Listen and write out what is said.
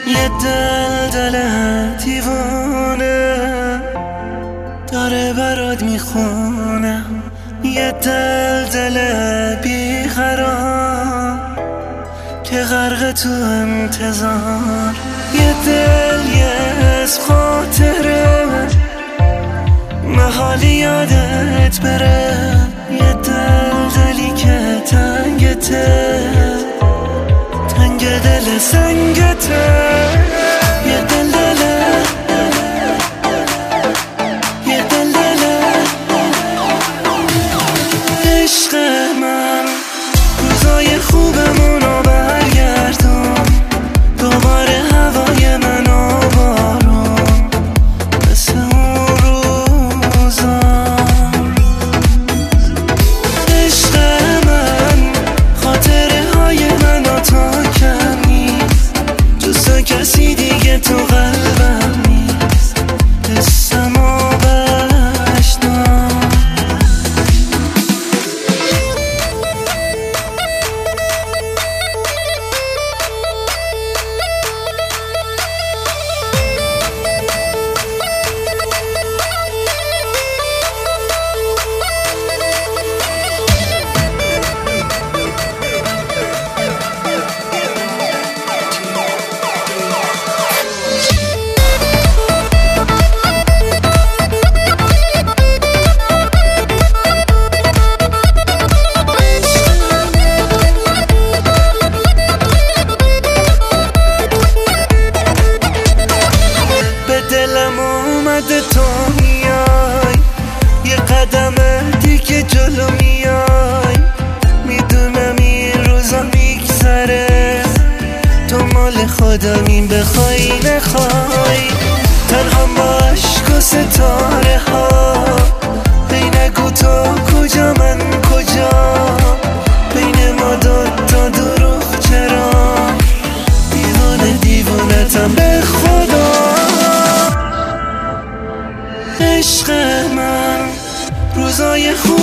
یه دل دیوانه داره برات میخونه، یه دل بیقرار که غرق تو انتظار، یه دل یه اسم خاطره محالی یادت بره، یه دلی که تنگته، تنگ دل سنگته، یه دل عشق من. روزای خوبمونو برگردون، دوباره هوای من آبارون مثل اون روزا. عشق من خاطره های من تا کم نیست، جز کسی دیگه تو قلبم نیست، حسمو بشنو. دلم اومده تو میای، یه قدم دیگه جلو میای، میدونم این روزا میگذره، تو مال خودمین بخوای نخوای، تنها با عشق و ستاره ها، هی نگو تو کجا من کجا، بین ما دوتا دروغ چرا، دیوونتم به خدا. عشق من روزای خوب